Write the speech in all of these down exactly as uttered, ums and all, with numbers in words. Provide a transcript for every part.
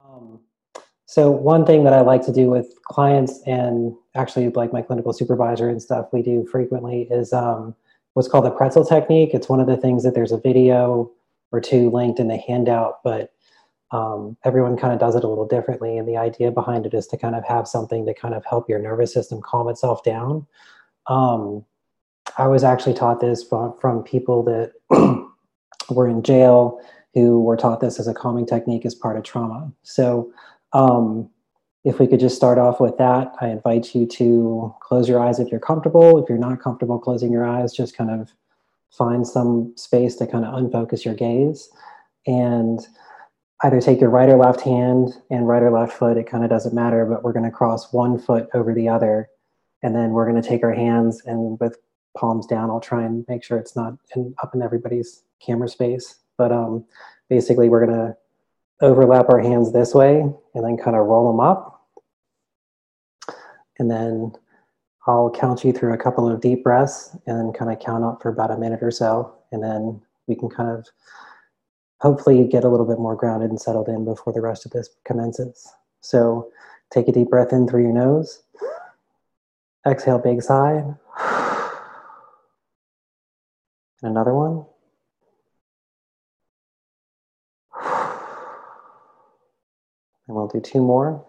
Um, so one thing that I like to do with clients and actually like my clinical supervisor and stuff we do frequently is um, what's called the pretzel technique. It's one of the things that there's a video or two linked in the handout, but um, everyone kind of does it a little differently. And the idea behind it is to kind of have something to kind of help your nervous system calm itself down. Um, I was actually taught this from, from people that were in jail who were taught this as a calming technique as part of trauma. So um, if we could just start off with that, I invite you to close your eyes if you're comfortable. If you're not comfortable closing your eyes, just kind of find some space to kind of unfocus your gaze and either take your right or left hand and right or left foot. It kind of doesn't matter, but we're going to cross one foot over the other. And then we're going to take our hands and with palms down, I'll try and make sure it's not in, up in everybody's camera space. But um, basically we're going to overlap our hands this way and then kind of roll them up. And then I'll count you through a couple of deep breaths and then kind of count up for about a minute or so. And then we can kind of hopefully get a little bit more grounded and settled in before the rest of this commences. So take a deep breath in through your nose. Exhale, big sigh. And another one. And we'll do two more.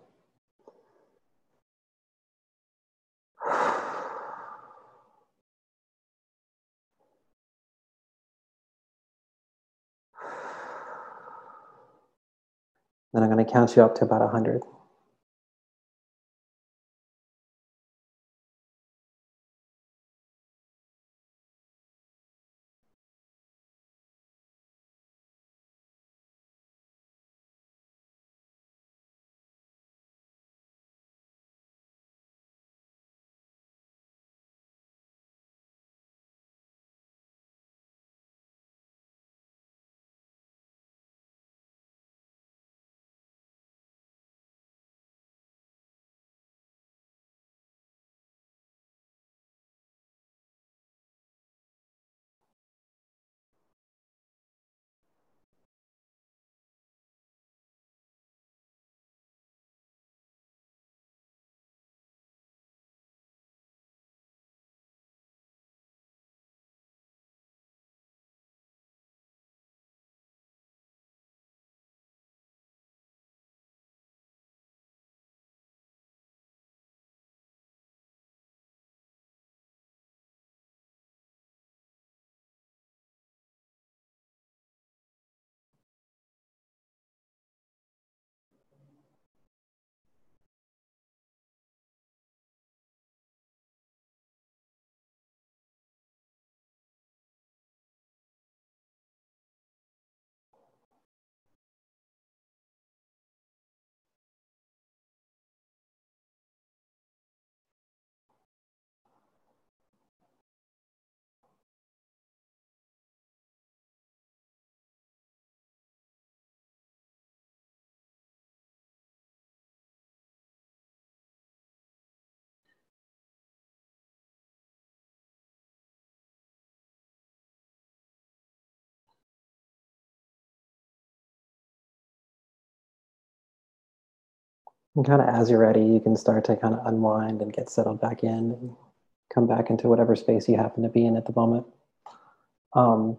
Then I'm going to count you up to about one hundred. And kind of as you're ready, you can start to kind of unwind and get settled back in and come back into whatever space you happen to be in at the moment. Um,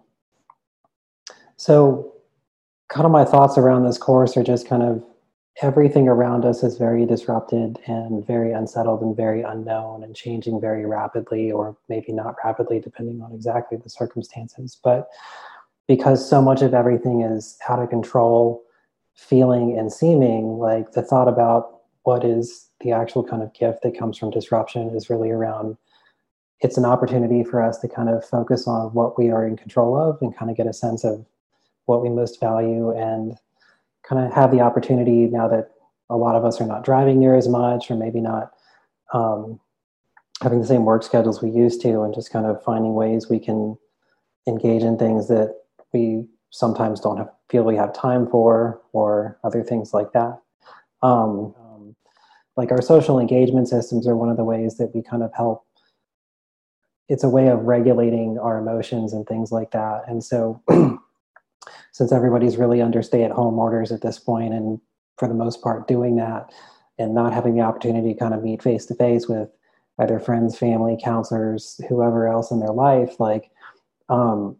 so kind of my thoughts around this course are just kind of everything around us is very disrupted and very unsettled and very unknown and changing very rapidly, or maybe not rapidly, depending on exactly the circumstances. But because so much of everything is out of control, feeling and seeming, like the thought about what is the actual kind of gift that comes from disruption is really around, it's an opportunity for us to kind of focus on what we are in control of and kind of get a sense of what we most value, and kind of have the opportunity, now that a lot of us are not driving near as much, or maybe not um, having the same work schedules we used to, and just kind of finding ways we can engage in things that we sometimes don't have, feel we have time for, or other things like that. Um, um, like our social engagement systems are one of the ways that we kind of help. It's a way of regulating our emotions and things like that. And so since everybody's really under stay-at-home orders at this point, and for the most part, doing that and not having the opportunity to kind of meet face to face with either friends, family, counselors, whoever else in their life, like, um,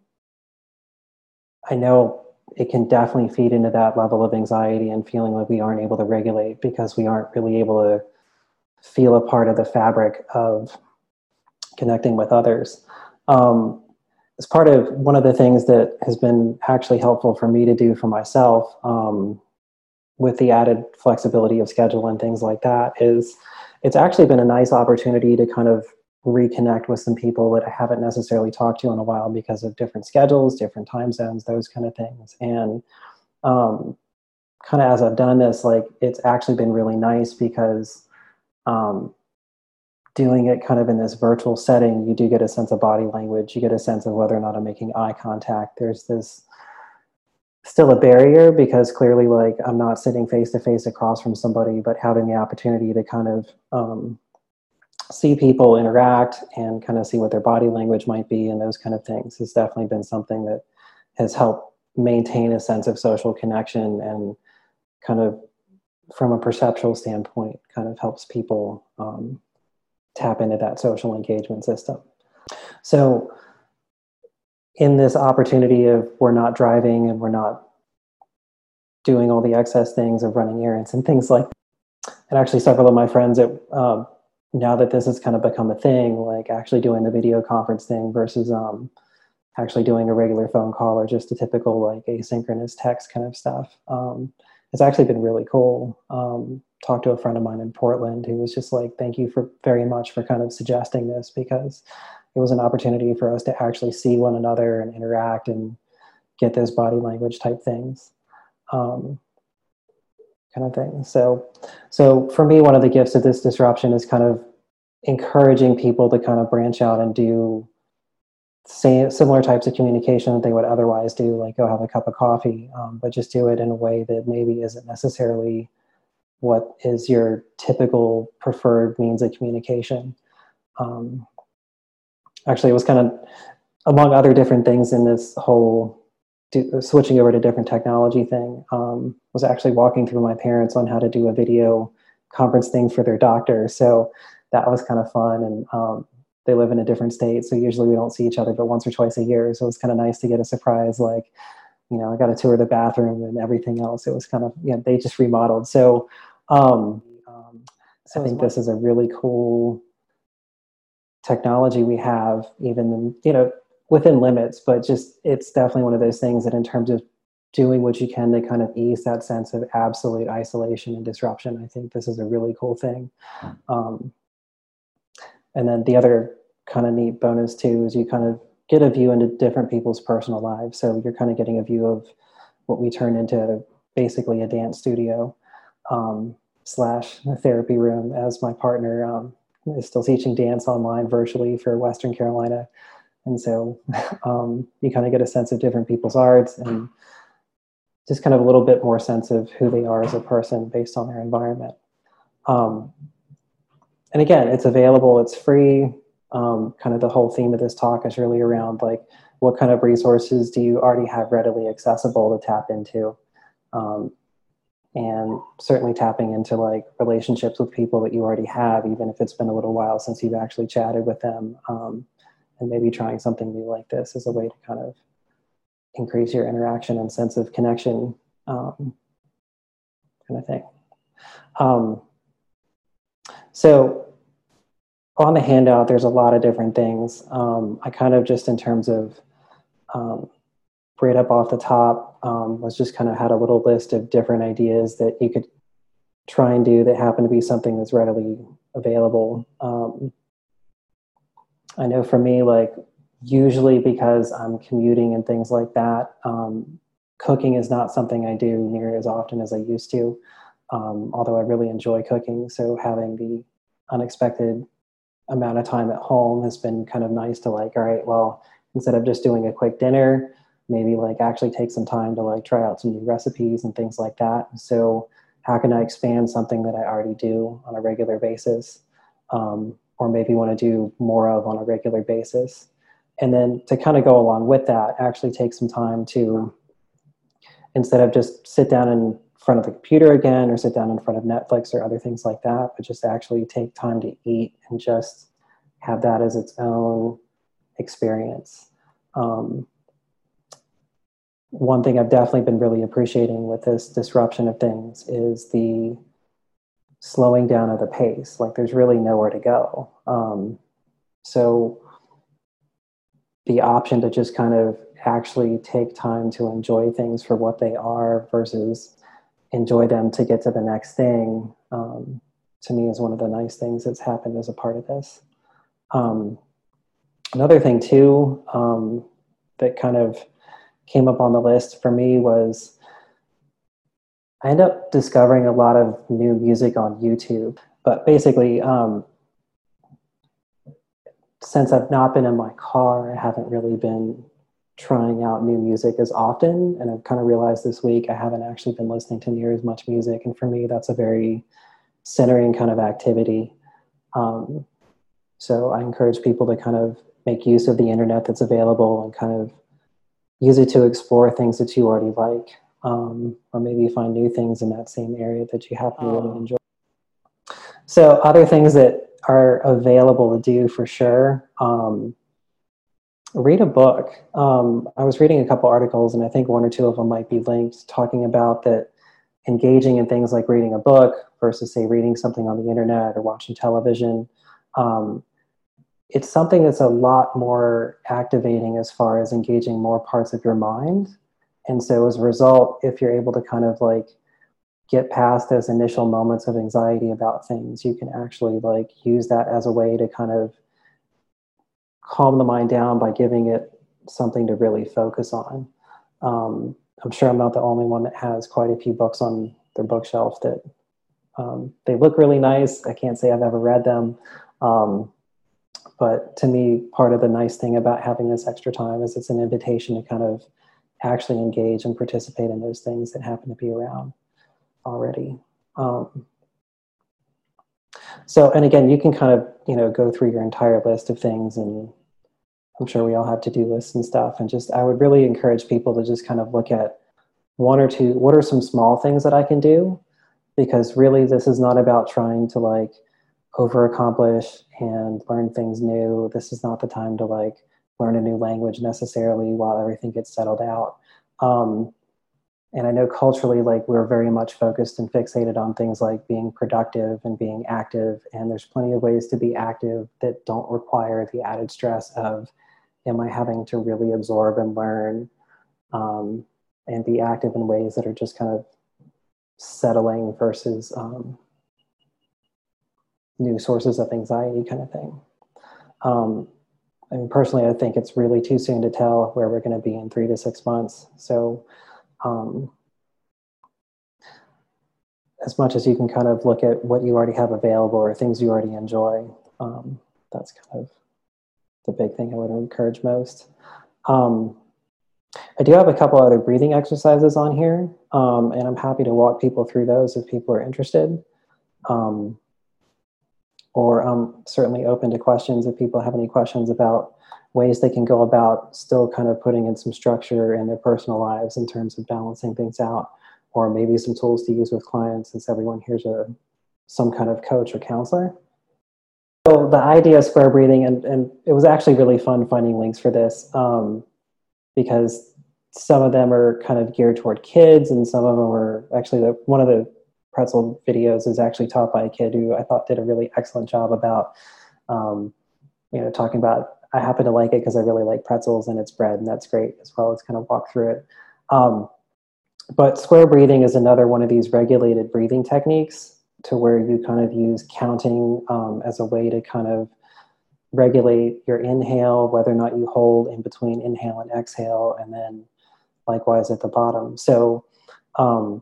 I know it can definitely feed into that level of anxiety and feeling like we aren't able to regulate because we aren't really able to feel a part of the fabric of connecting with others. Um, as part of one of the things that has been actually helpful for me to do for myself, um, with the added flexibility of schedule and things like that, is it's actually been a nice opportunity to kind of reconnect with some people that I haven't necessarily talked to in a while because of different schedules, different time zones, those kind of things. And um, kind of as I've done this, like, it's actually been really nice because um, doing it kind of in this virtual setting, you do get a sense of body language. You get a sense of whether or not I'm making eye contact. There's this still a barrier because clearly, like, I'm not sitting face to face across from somebody, but having the opportunity to kind of um, see people interact and kind of see what their body language might be and those kind of things has definitely been something that has helped maintain a sense of social connection and kind of, from a perceptual standpoint, kind of helps people um, tap into that social engagement system. So in this opportunity of we're not driving and we're not doing all the excess things of running errands and things like that, and actually several of my friends that um, now that this has kind of become a thing, like actually doing the video conference thing versus um, actually doing a regular phone call or just a typical like asynchronous text kind of stuff. Um, it's actually been really cool. Um, talked to a friend of mine in Portland who was just like, thank you for very much for kind of suggesting this, because it was an opportunity for us to actually see one another and interact and get those body language type things. Um, kind of thing. So, so for me, one of the gifts of this disruption is kind of encouraging people to kind of branch out and do same, similar types of communication that they would otherwise do, like go have a cup of coffee, um, but just do it in a way that maybe isn't necessarily what is your typical preferred means of communication. Um, actually, it was kind of, among other different things in this whole do, switching over to different technology thing, um, was actually walking through my parents on how to do a video conference thing for their doctor. So that was kind of fun. And um, they live in a different state, so usually we don't see each other but once or twice a year. So it was kind of nice to get a surprise, like, you know, I got a tour of the bathroom and everything else. It was kind of, you know, they just remodeled. So, um, um, so I think this is a really cool technology we have, even, you know, within limits, but just, it's definitely one of those things that in terms of doing what you can to kind of ease that sense of absolute isolation and disruption, I think this is a really cool thing. Um, and then the other kind of neat bonus too is you kind of get a view into different people's personal lives. So you're kind of getting a view of what we turn into basically a dance studio um, slash a therapy room, as my partner um, is still teaching dance online virtually for Western Carolina. And so um, you kind of get a sense of different people's arts and just kind of a little bit more sense of who they are as a person based on their environment. Um, and again, it's available, it's free. Um, kind of the whole theme of this talk is really around like, what kind of resources do you already have readily accessible to tap into? Um, and certainly tapping into like relationships with people that you already have, even if it's been a little while since you've actually chatted with them. Um, and maybe trying something new like this as a way to kind of increase your interaction and sense of connection, um, kind of thing. Um, so on the handout, there's a lot of different things. Um, I kind of just in terms of um, right up off the top um, was just kind of had a little list of different ideas that you could try and do that happen to be something that's readily available. Um, I know for me, like usually because I'm commuting and things like that, um, cooking is not something I do near as often as I used to, um, although I really enjoy cooking. So having the unexpected amount of time at home has been kind of nice to like, all right, well, instead of just doing a quick dinner, maybe like actually take some time to like try out some new recipes and things like that. So how can I expand something that I already do on a regular basis? Um, or maybe want to do more of on a regular basis. And then to kind of go along with that, actually take some time to, instead of just sit down and front of the computer again or sit down in front of Netflix or other things like that, but just actually take time to eat and just have that as its own experience. Um, one thing I've definitely been really appreciating with this disruption of things is the slowing down of the pace. Like there's really nowhere to go. Um, so the option to just kind of actually take time to enjoy things for what they are versus enjoy them to get to the next thing, um, to me is one of the nice things that's happened as a part of this. Um, another thing too, um, that kind of came up on the list for me was I ended up discovering a lot of new music on YouTube, but basically, um, since I've not been in my car, I haven't really been trying out new music as often. And I've kind of realized this week I haven't actually been listening to near as much music. And for me, that's a very centering kind of activity. Um, so I encourage people to kind of make use of the internet that's available and kind of use it to explore things that you already like, um, or maybe find new things in that same area that you happen to really enjoy. So other things that are available to do for sure. Um, read a book. Um, I was reading a couple articles, and I think one or two of them might be linked, talking about that engaging in things like reading a book versus, say, reading something on the internet or watching television. Um, it's something that's a lot more activating as far as engaging more parts of your mind. And so as a result, if you're able to kind of like get past those initial moments of anxiety about things, you can actually like use that as a way to kind of calm the mind down by giving it something to really focus on. Um, I'm sure I'm not the only one that has quite a few books on their bookshelf that um, they look really nice. I can't say I've ever read them. Um, but to me, part of the nice thing about having this extra time is it's an invitation to kind of actually engage and participate in those things that happen to be around already. Um, so, and again, you can kind of, you know, go through your entire list of things, and I'm sure we all have to-do lists and stuff. And just, I would really encourage people to just kind of look at one or two, what are some small things that I can do? Because really this is not about trying to like over-accomplish and learn things new. This is not the time to like learn a new language necessarily while everything gets settled out. Um, and I know culturally, like we're very much focused and fixated on things like being productive and being active. And there's plenty of ways to be active that don't require the added stress of, am I having to really absorb and learn, um, and be active in ways that are just kind of settling versus um, new sources of anxiety kind of thing. Um, I mean, personally, I think it's really too soon to tell where we're going to be in three to six months. So um, as much as you can kind of look at what you already have available or things you already enjoy, um, that's kind of the big thing I would encourage most. Um, I do have a couple other breathing exercises on here, um, and I'm happy to walk people through those if people are interested. Um, or I'm certainly open to questions if people have any questions about ways they can go about still kind of putting in some structure in their personal lives in terms of balancing things out, or maybe some tools to use with clients, since everyone here's a some kind of coach or counselor. So the idea of square breathing, and, and it was actually really fun finding links for this, um, because some of them are kind of geared toward kids, and some of them are actually, the, one of the pretzel videos is actually taught by a kid who I thought did a really excellent job about, um, you know, talking about, I happen to like it because I really like pretzels and it's bread, and that's great as well. As kind of walk through it. Um, but square breathing is another one of these regulated breathing techniques, to where you kind of use counting um, as a way to kind of regulate your inhale, whether or not you hold in between inhale and exhale, and then likewise at the bottom. So um,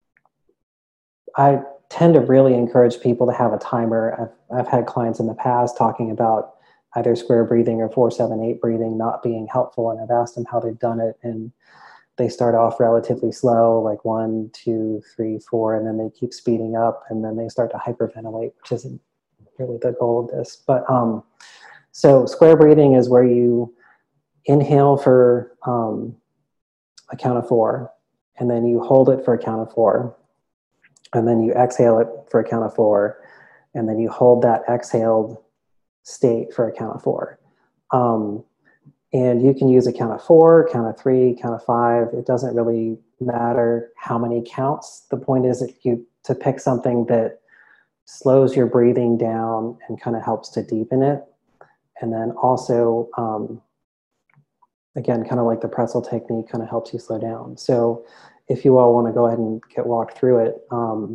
I tend to really encourage people to have a timer. I've, I've had clients in the past talking about either square breathing or four, seven, eight breathing not being helpful. And I've asked them how they've done it. And they start off relatively slow, like one, two, three, four, and then they keep speeding up, and then they start to hyperventilate, which isn't really the goal of this. But um, so square breathing is where you inhale for um, a count of four, and then you hold it for a count of four, and then you exhale it for a count of four, and then you hold that exhaled state for a count of four. Um, and you can use a count of four, count of three, count of five. It doesn't really matter how many counts. The point is that you to pick something that slows your breathing down and kind of helps to deepen it. And then also, um, again, kind of like the pretzel technique, kind of helps you slow down. So if you all want to go ahead and get walked through it, um,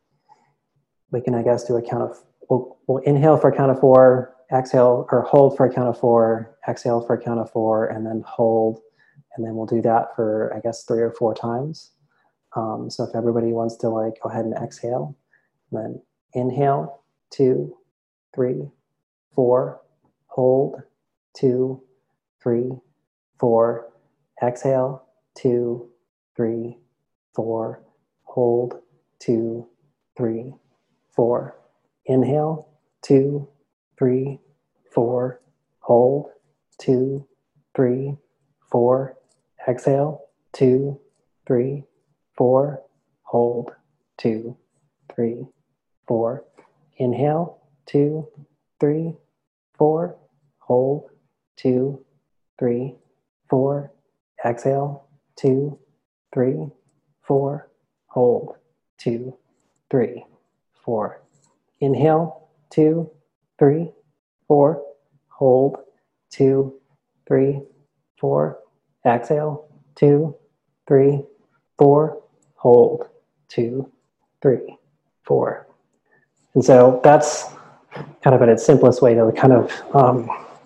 we can, I guess, do a count of, we'll, we'll inhale for a count of four, exhale, or hold for a count of four, exhale for a count of four, and then hold. And then we'll do that for, I guess, three or four times. Um, so if everybody wants to like go ahead and exhale, and then inhale, two, three, four, hold, two, three, four, exhale, two, three, four, hold, two, three, four, inhale, two, three, four, hold, two, three, four, exhale, two, three, four, hold, two, three, four, inhale, two, three, four, hold, two, three, four, exhale, two, three, four, hold, two, three, four, inhale, two, three, four, hold, two, three, four, exhale, two, three, four, hold, two, three, four. And so that's kind of at its simplest way to kind of um,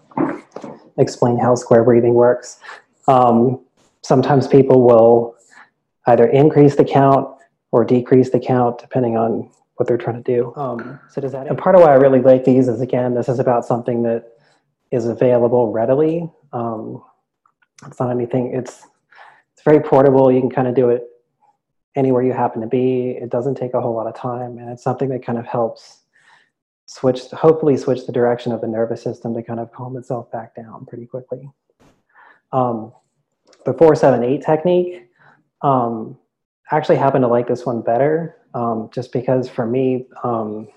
explain how square breathing works. Um, sometimes people will either increase the count or decrease the count depending on what they're trying to do. Um, so does that? And part of why I really like these is, again, this is about something that is available readily. Um, it's not anything. It's it's very portable. You can kind of do it anywhere you happen to be. It doesn't take a whole lot of time, and it's something that kind of helps switch, hopefully switch the direction of the nervous system to kind of calm itself back down pretty quickly. Um, the four seven eight technique, um, I actually happen to like this one better, um, just because for me, um,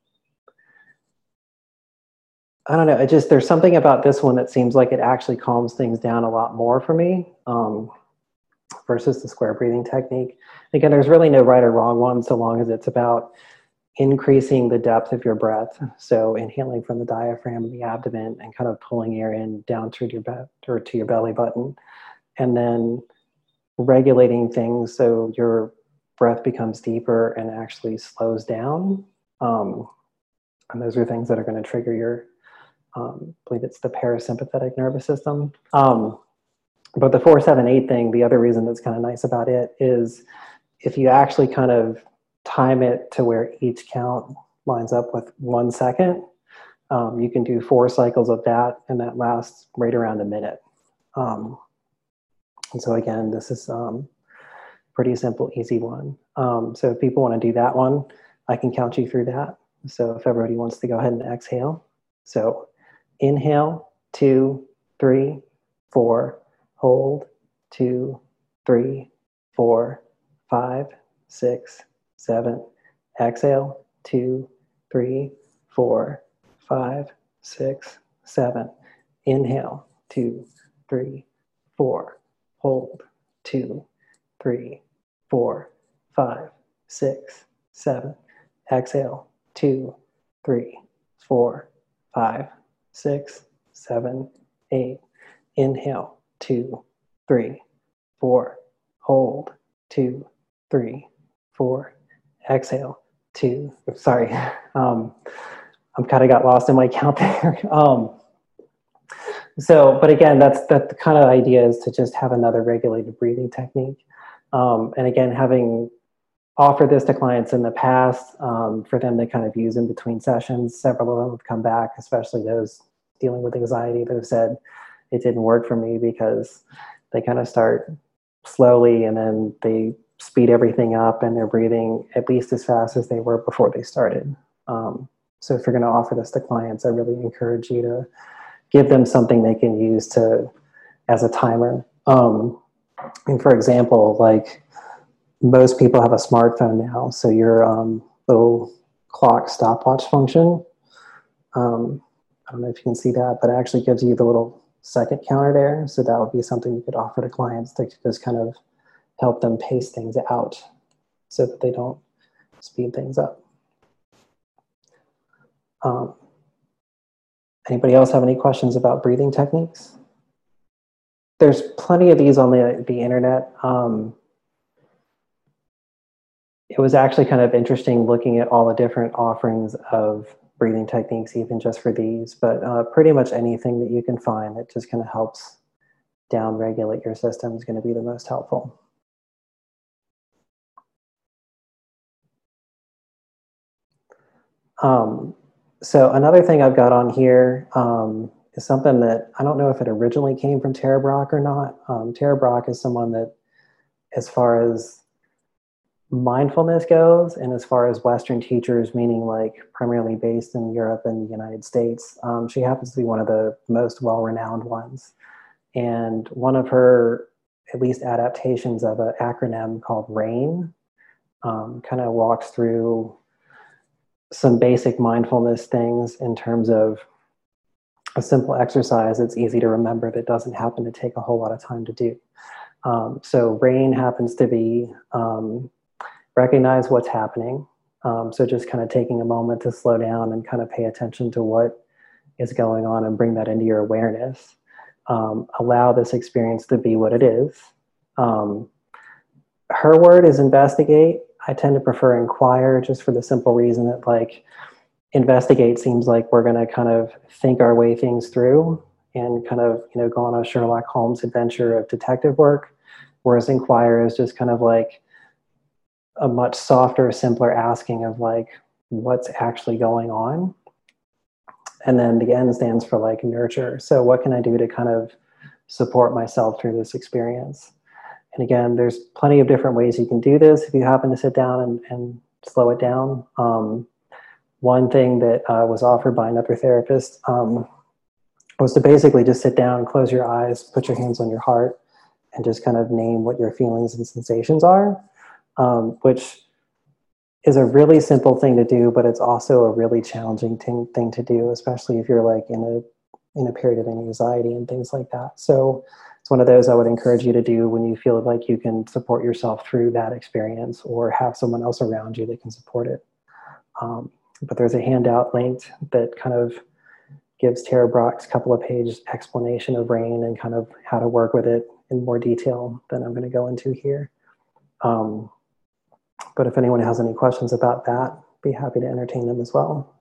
I don't know, it just, there's something about this one that seems like it actually calms things down a lot more for me, um, versus the square breathing technique. Again, there's really no right or wrong one so long as it's about increasing the depth of your breath. So inhaling from the diaphragm and the abdomen and kind of pulling air in down to your be- or to your belly button, and then regulating things so your breath becomes deeper and actually slows down. Um, and those are things that are going to trigger your, um, I believe it's the parasympathetic nervous system. Um, but the four seven eight thing, the other reason that's kind of nice about it is if you actually kind of time it to where each count lines up with one second, um, you can do four cycles of that, and that lasts right around a minute. Um, and so again, this is um, pretty simple, easy one. Um, so if people want to do that one, I can count you through that. So if everybody wants to go ahead and exhale. So inhale, two, three, four, hold, two, three, four, five, six, seven, exhale, two, three, four, five, six, seven, inhale, two, three, four, hold, two, three, four, five, six, seven, exhale, two, three, four, five, six, seven, eight, inhale, two, three, four, hold, two, three, four, exhale, two, sorry, um, I'm kind of got lost in my count there. um, so, but again, that's, that the kind of idea is to just have another regulated breathing technique. Um, and again, having offered this to clients in the past, um, for them to kind of use in between sessions, several of them have come back, especially those dealing with anxiety, that have said it didn't work for me because they kind of start slowly and then they speed everything up and they're breathing at least as fast as they were before they started. Um, so if you're going to offer this to clients, I really encourage you to give them something they can use to as a timer. Um, and for example, like most people have a smartphone now, so your um, little clock stopwatch function, um, I don't know if you can see that, but it actually gives you the little second counter there. So that would be something you could offer to clients to just kind of help them pace things out so that they don't speed things up. Um, anybody else have any questions about breathing techniques? There's plenty of these on the, the internet. Um, it was actually kind of interesting looking at all the different offerings of breathing techniques, even just for these, but uh, pretty much anything that you can find that just kind of helps down regulate your system is going to be the most helpful. Um, so another thing I've got on here um, is something that I don't know if it originally came from Tara Brach or not. Um, Tara Brach is someone that, as far as mindfulness goes, and as far as Western teachers, meaning like primarily based in Europe and the United States, um, she happens to be one of the most well-renowned ones. And one of her, at least adaptations of an acronym called RAIN, um, kind of walks through some basic mindfulness things in terms of a simple exercise that's easy to remember that doesn't happen to take a whole lot of time to do. Um, so RAIN happens to be um, recognize what's happening. Um, so just kind of taking a moment to slow down and kind of pay attention to what is going on and bring that into your awareness. Um, allow this experience to be what it is. Um, her word is investigate. I tend to prefer inquire, just for the simple reason that, like, investigate seems like we're going to kind of think our way things through and kind of, you know, go on a Sherlock Holmes adventure of detective work, whereas inquire is just kind of like a much softer, simpler asking of like, what's actually going on? And then the N stands for like nurture. So what can I do to kind of support myself through this experience? And again, there's plenty of different ways you can do this if you happen to sit down and, and slow it down. Um, one thing that uh, was offered by another therapist um, was to basically just sit down, close your eyes, put your hands on your heart, and just kind of name what your feelings and sensations are, um, which is a really simple thing to do, but it's also a really challenging thing, thing to do, especially if you're like in a in a period of anxiety and things like that. So it's one of those I would encourage you to do when you feel like you can support yourself through that experience or have someone else around you that can support it. Um, but there's a handout linked that kind of gives Tara Brach's couple of page explanation of RAIN and kind of how to work with it in more detail than I'm going to go into here. Um, but if anyone has any questions about that, be happy to entertain them as well.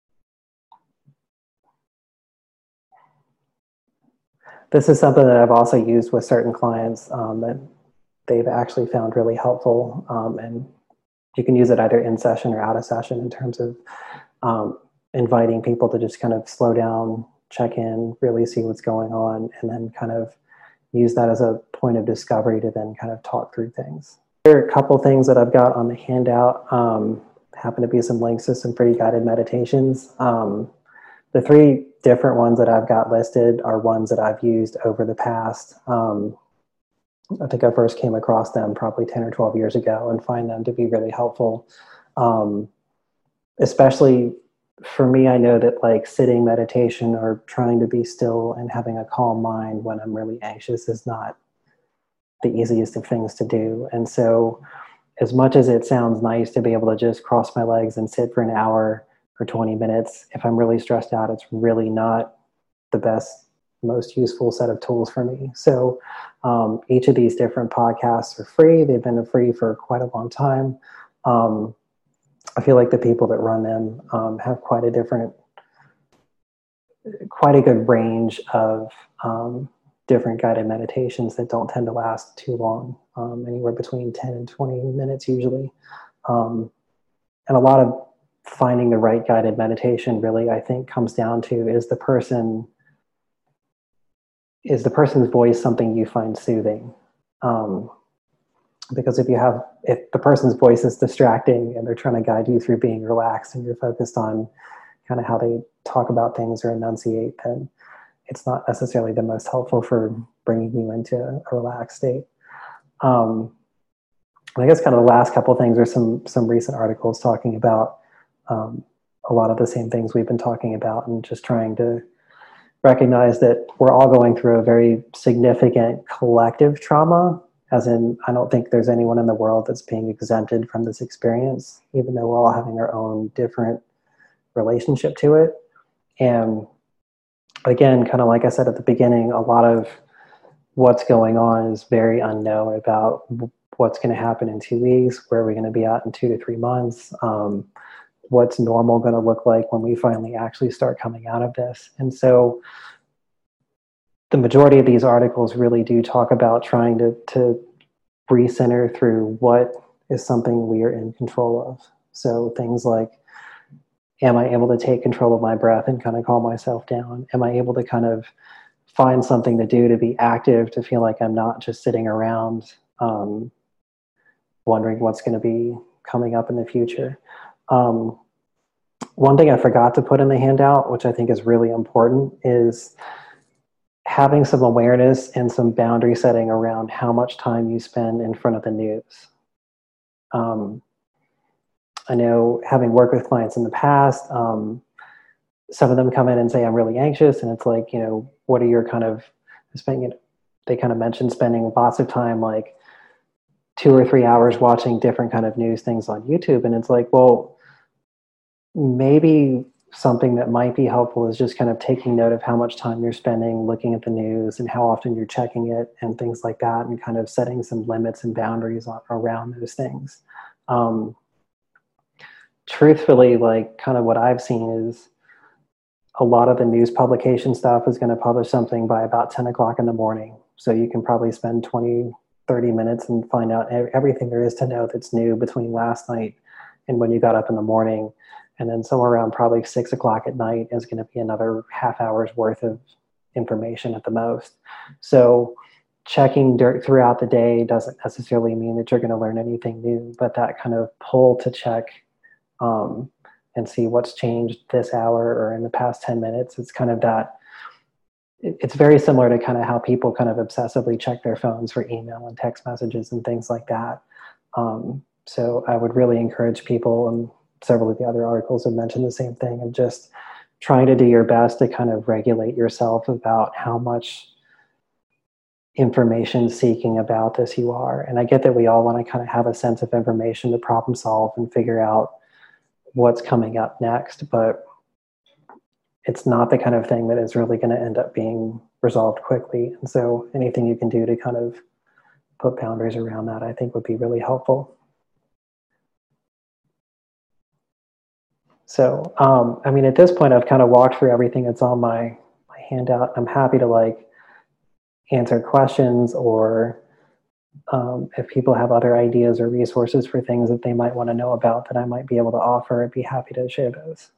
This is something that I've also used with certain clients um, that they've actually found really helpful. Um, and you can use it either in session or out of session in terms of um, inviting people to just kind of slow down, check in, really see what's going on, and then kind of use that as a point of discovery to then kind of talk through things. There are a couple things that I've got on the handout. Um, happen to be some links to some free guided meditations. Um, the three different ones that I've got listed are ones that I've used over the past. Um, I think I first came across them probably ten or twelve years ago and find them to be really helpful. Um, especially for me, I know that like sitting meditation or trying to be still and having a calm mind when I'm really anxious is not the easiest of things to do. And so as much as it sounds nice to be able to just cross my legs and sit for an hour or twenty minutes, if I'm really stressed out, it's really not the best, most useful set of tools for me. So um, each of these different podcasts are free. They've been free for quite a long time. Um, I feel like the people that run them um, have quite a different, quite a good range of um, different guided meditations that don't tend to last too long, um, anywhere between ten and twenty minutes usually. Um, and a lot of finding the right guided meditation really, I think, comes down to is the person, is the person's voice something you find soothing? Um, because if you have, if the person's voice is distracting and they're trying to guide you through being relaxed and you're focused on kind of how they talk about things or enunciate, then it's not necessarily the most helpful for bringing you into a relaxed state. Um, I guess kind of the last couple of things are some some recent articles talking about um, a lot of the same things we've been talking about, and just trying to recognize that we're all going through a very significant collective trauma, as in, I don't think there's anyone in the world that's being exempted from this experience, even though we're all having our own different relationship to it. And again, kind of like I said at the beginning, a lot of what's going on is very unknown about what's going to happen in two weeks, where are we going to be at in two to three months, um, what's normal going to look like when we finally actually start coming out of this. And so the majority of these articles really do talk about trying to, to recenter through what is something we are in control of. So things like, am I able to take control of my breath and kind of calm myself down? Am I able to kind of find something to do, to be active, to feel like I'm not just sitting around um, wondering what's going to be coming up in the future? Um, one thing I forgot to put in the handout, which I think is really important, is having some awareness and some boundary setting around how much time you spend in front of the news. Um, I know, having worked with clients in the past, um, some of them come in and say, I'm really anxious. And it's like, you know, what are your kind of spending, you know, they kind of mentioned spending lots of time, like two or three hours watching different kind of news things on YouTube. And it's like, well, maybe something that might be helpful is just kind of taking note of how much time you're spending looking at the news and how often you're checking it and things like that, and kind of setting some limits and boundaries on, around those things. Um, truthfully, like kind of what I've seen is a lot of the news publication stuff is going to publish something by about ten o'clock in the morning. So you can probably spend twenty, thirty minutes and find out everything there is to know that's new between last night and when you got up in the morning. And then somewhere around probably six o'clock at night is going to be another half hour's worth of information at the most. So checking dirt throughout the day doesn't necessarily mean that you're going to learn anything new, but that kind of pull to check um, and see what's changed this hour or in the past ten minutes. It's kind of that, it, it's very similar to kind of how people kind of obsessively check their phones for email and text messages and things like that. Um, so I would really encourage people, and several of the other articles have mentioned the same thing, and just trying to do your best to kind of regulate yourself about how much information seeking about this you are. And I get that we all want to kind of have a sense of information to problem solve and figure out what's coming up next, but it's not the kind of thing that is really going to end up being resolved quickly. And so anything you can do to kind of put boundaries around that, I think would be really helpful. So, um, I mean, at this point, I've kind of walked through everything that's on my, my handout. I'm happy to like answer questions, or um, if people have other ideas or resources for things that they might want to know about that I might be able to offer, I'd be happy to share those.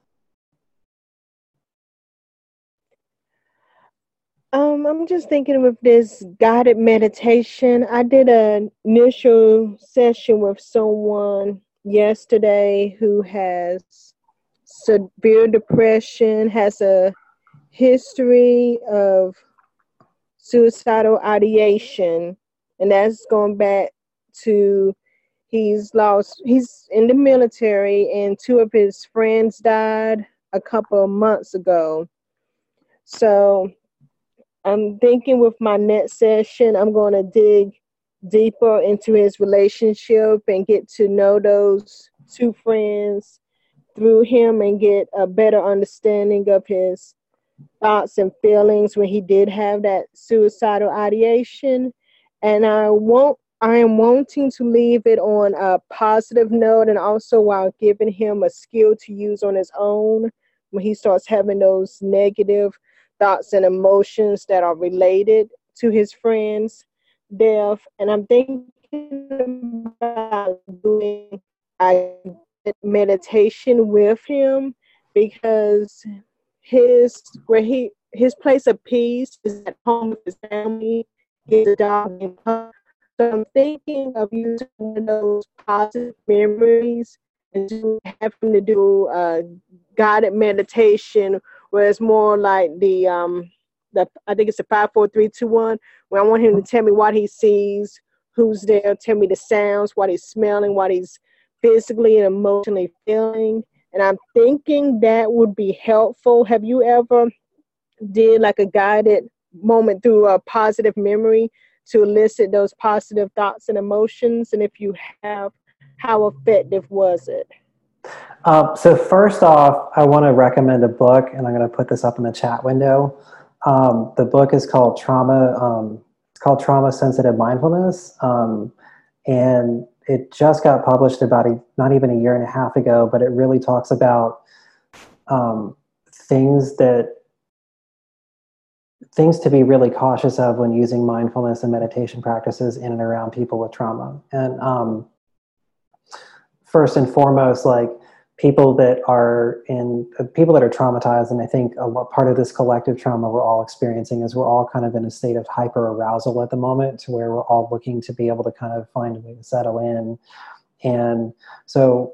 Um, I'm just thinking with this guided meditation. I did an initial session with someone yesterday who has severe depression, has a history of suicidal ideation, and that's going back to he's lost he's in the military, and two of his friends died a couple of months ago. So I'm thinking with my next session, I'm going to dig deeper into his relationship and get to know those two friends through him and get a better understanding of his thoughts and feelings when he did have that suicidal ideation. And I won't, I am wanting to leave it on a positive note, and also while giving him a skill to use on his own when he starts having those negative thoughts and emotions that are related to his friend's death. And I'm thinking about doing a meditation with him, because his where he his place of peace is at home with his family, his dog and pup. So I'm thinking of using one of those positive memories and to have him to do a guided meditation, where it's more like the um the I think it's the five, four, three, two, one, where I want him to tell me what he sees, who's there, tell me the sounds, what he's smelling, what he's physically and emotionally feeling. And I'm thinking that would be helpful. Have you ever did like a guided moment through a positive memory to elicit those positive thoughts and emotions? And if you have, how effective was it? Uh, so first off, I want to recommend a book, and I'm going to put this up in the chat window. Um, the book is called Trauma. Um, it's called Trauma Sensitive Mindfulness, um, and it just got published about a, not even a year and a half ago. But it really talks about um, things that things to be really cautious of when using mindfulness and meditation practices in and around people with trauma. And um, first and foremost, like people that are in uh, people that are traumatized, and I think a lot, part of this collective trauma we're all experiencing is we're all kind of in a state of hyper arousal at the moment, to where we're all looking to be able to kind of find a way to settle in. And so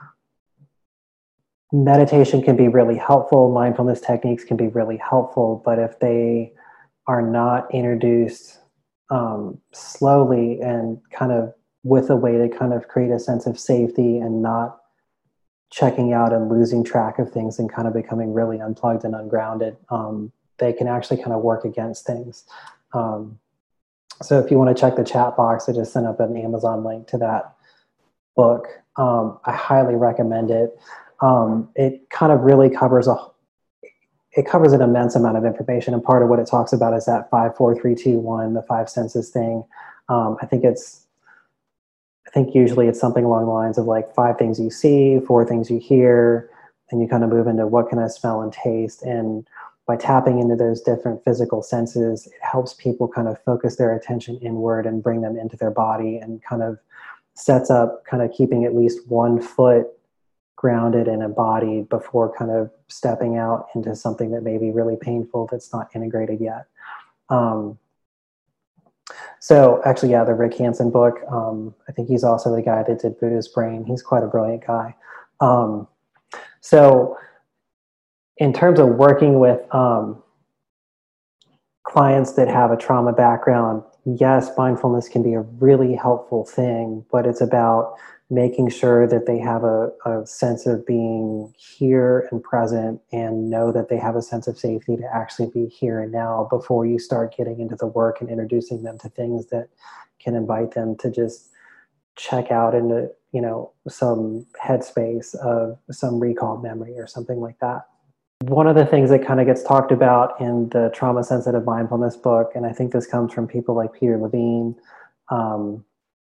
meditation can be really helpful, mindfulness techniques can be really helpful, but if they are not introduced um, slowly and kind of with a way to kind of create a sense of safety and not checking out and losing track of things and kind of becoming really unplugged and ungrounded, um, they can actually kind of work against things. Um, so if you want to check the chat box, I just sent up an Amazon link to that book. Um, I highly recommend it. Um, it kind of really covers a it covers an immense amount of information, and part of what it talks about is that five, four, three, two, one, the five senses thing. Um, I think it's I think usually it's something along the lines of like five things you see, four things you hear, and you kind of move into what can I smell and taste. And by tapping into those different physical senses, it helps people kind of focus their attention inward and bring them into their body, and kind of sets up kind of keeping at least one foot grounded and embodied before kind of stepping out into something that may be really painful that's not integrated yet. Um, So actually, yeah, the Rick Hanson book, um, I think he's also the guy that did Buddha's Brain. He's quite a brilliant guy. Um, so in terms of working with um, clients that have a trauma background, yes, mindfulness can be a really helpful thing, but it's about making sure that they have a, a sense of being here and present, and know that they have a sense of safety to actually be here and now before you start getting into the work and introducing them to things that can invite them to just check out into, you know, some headspace of some recall memory or something like that. One of the things that kind of gets talked about in the Trauma Sensitive Mindfulness book, and I think this comes from people like Peter Levine, um,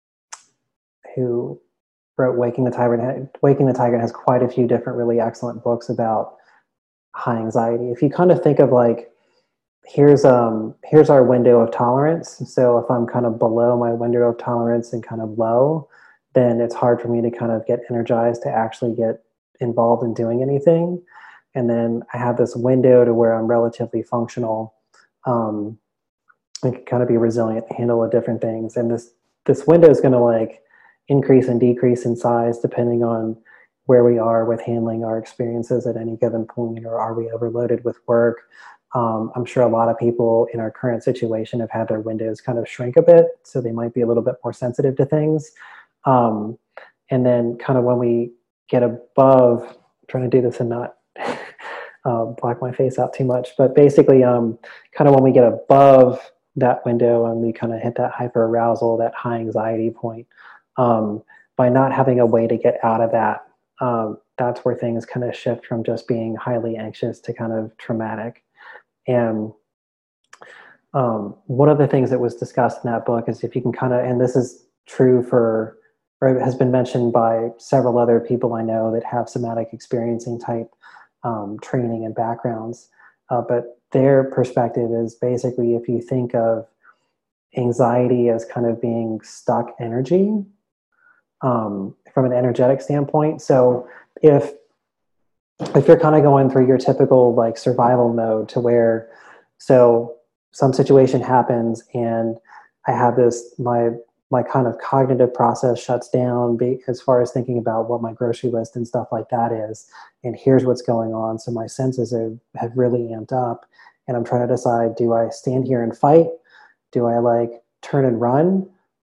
who wrote Waking the Tiger. Waking the Tiger has quite a few different really excellent books about high anxiety. If you kind of think of like, here's um here's our window of tolerance. So if I'm kind of below my window of tolerance and kind of low, then it's hard for me to kind of get energized to actually get involved in doing anything. And then I have this window to where I'm relatively functional, um, and can kind of be resilient, handle different things. And this this window is going to like increase and decrease in size depending on where we are with handling our experiences at any given point, or are we overloaded with work? Um, I'm sure a lot of people in our current situation have had their windows kind of shrink a bit, so they might be a little bit more sensitive to things. Um, and then kind of when we get above, I'm trying to do this and not uh, black my face out too much, but basically um, kind of when we get above that window and we kind of hit that hyper arousal, that high anxiety point, um, by not having a way to get out of that, um, that's where things kind of shift from just being highly anxious to kind of traumatic. And um, one of the things that was discussed in that book is if you can kind of, and this is true for, or has been mentioned by several other people I know that have somatic experiencing type um, training and backgrounds, uh, but their perspective is basically if you think of anxiety as kind of being stuck energy um, from an energetic standpoint. So if if you're kind of going through your typical like survival mode to where, so some situation happens and I have this, my my kind of cognitive process shuts down be, as far as thinking about what my grocery list and stuff like that is, and here's what's going on. So my senses have, have really amped up, and I'm trying to decide, do I stand here and fight? Do I like turn and run?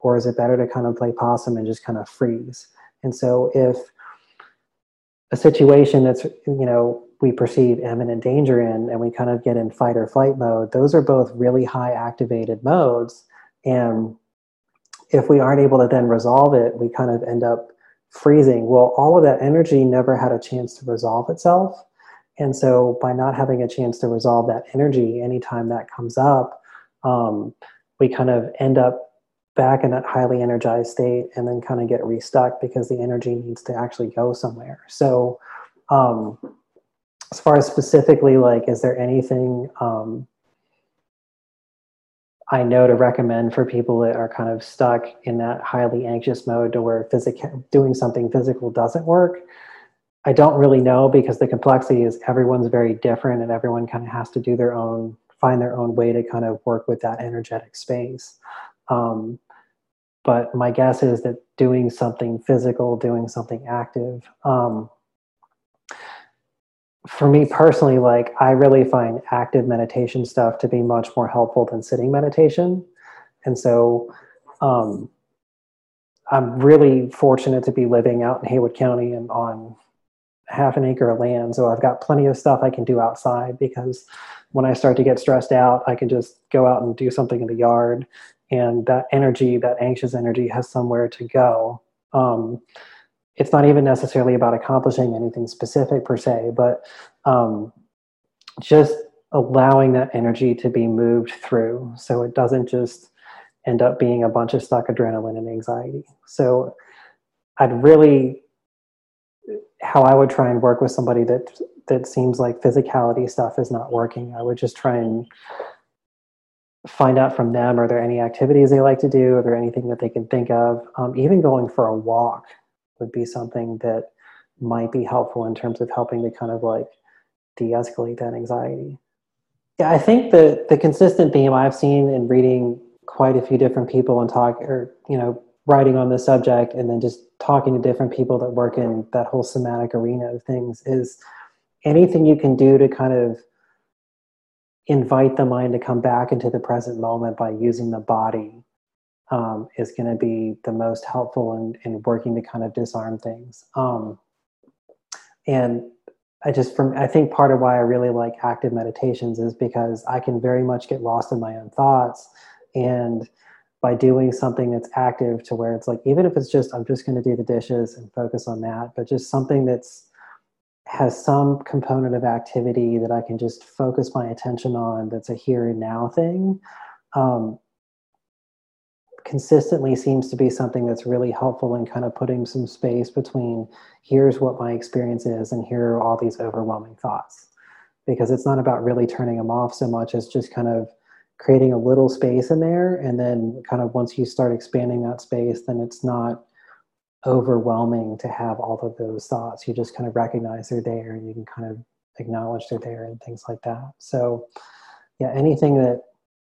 or is it better to kind of play possum and just kind of freeze? And so if a situation that's, you know, we perceive imminent danger in and we kind of get in fight or flight mode, those are both really high activated modes. And if we aren't able to then resolve it, we kind of end up freezing. Well, all of that energy never had a chance to resolve itself. And so by not having a chance to resolve that energy, anytime that comes up, um, we kind of end up back in that highly energized state and then kind of get restuck because the energy needs to actually go somewhere. So um, as far as specifically, like, is there anything um, I know to recommend for people that are kind of stuck in that highly anxious mode to where physical, doing something physical doesn't work? I don't really know, because the complexity is everyone's very different and everyone kind of has to do their own, find their own way to kind of work with that energetic space. Um, but my guess is that doing something physical, doing something active, um, for me personally, like, I really find active meditation stuff to be much more helpful than sitting meditation. And so um, I'm really fortunate to be living out in Haywood County and on half an acre of land. So I've got plenty of stuff I can do outside, because when I start to get stressed out, I can just go out and do something in the yard. And that energy, that anxious energy, has somewhere to go. Um, it's not even necessarily about accomplishing anything specific per se, but um, just allowing that energy to be moved through, so it doesn't just end up being a bunch of stuck adrenaline and anxiety. So I'd really, how I would try and work with somebody that that seems like physicality stuff is not working, I would just try and find out from them, are there any activities they like to do? Are there anything that they can think of? Um, even going for a walk would be something that might be helpful in terms of helping to kind of like de-escalate that anxiety. Yeah, I think the the consistent theme I've seen in reading quite a few different people and talk, or, you know, writing on this subject and then just talking to different people that work in that whole somatic arena of things, is anything you can do to kind of invite the mind to come back into the present moment by using the body um, is going to be the most helpful in, in working to kind of disarm things. Um, and I just, from, I think part of why I really like active meditations is because I can very much get lost in my own thoughts. And by doing something that's active, to where it's like, even if it's just, I'm just going to do the dishes and focus on that, but just something that's has some component of activity that I can just focus my attention on, that's a here and now thing, um, consistently seems to be something that's really helpful in kind of putting some space between, here's what my experience is and here are all these overwhelming thoughts. Because it's not about really turning them off so much as just kind of creating a little space in there. And then kind of once you start expanding that space, then it's not overwhelming to have all of those thoughts. You just kind of recognize they're there and you can kind of acknowledge they're there and things like that. So yeah, anything that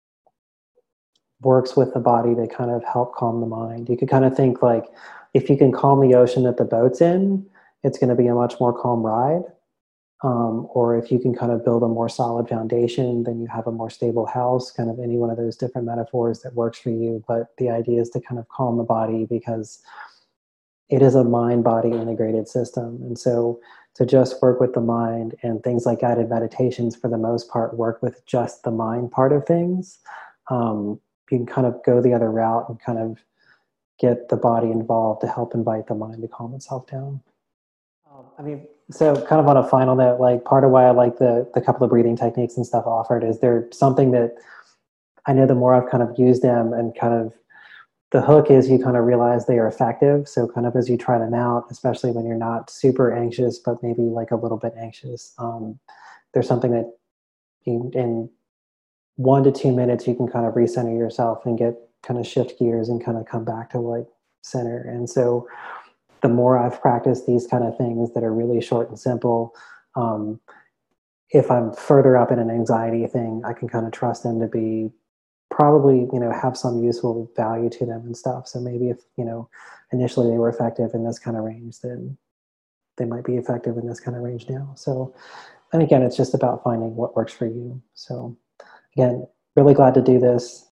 works with the body to kind of help calm the mind. You could kind of think like, if you can calm the ocean that the boat's in, it's going to be a much more calm ride. Um, or if you can kind of build a more solid foundation, then you have a more stable house, kind of any one of those different metaphors that works for you. But the idea is to kind of calm the body, because it is a mind-body integrated system. And so to just work with the mind, and things like guided meditations for the most part work with just the mind part of things. Um, you can kind of go the other route and kind of get the body involved to help invite the mind to calm itself down. Um, I mean, so kind of on a final note, like, part of why I like the the couple of breathing techniques and stuff offered is they're something that I know the more I've kind of used them, and kind of the hook is you kind of realize they are effective. So kind of as you try them out, especially when you're not super anxious, but maybe like a little bit anxious, um, there's something that you, in one to two minutes, you can kind of recenter yourself and get kind of shift gears and kind of come back to like center. And so the more I've practiced these kind of things that are really short and simple, um, if I'm further up in an anxiety thing, I can kind of trust them to be probably, you know, have some useful value to them and stuff. So maybe if, you know, initially they were effective in this kind of range, then they might be effective in this kind of range now. So, and again, it's just about finding what works for you. So again, really glad to do this.